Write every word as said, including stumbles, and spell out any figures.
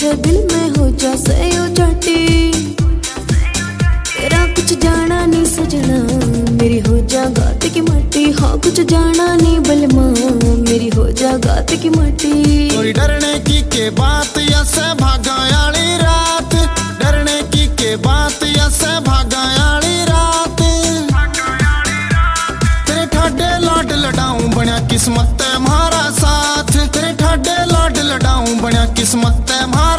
दिल में हो जा सयो चाटी, तेरा कुछ जाना नहीं सजना, मेरी हो जा गात की माटी। हाँ कुछ जाना नहीं बलमा, मेरी हो जा गात की माटी। कोई डरने की के बात या से भागा वाली रात, डरने की के बात या से भागा वाली रात। तेरे ठाडे लाड लडाऊं बन्या किस्मत है मारा साथ, तेरे ठाडे लाड लडाऊं बन्या किस्मत है मारा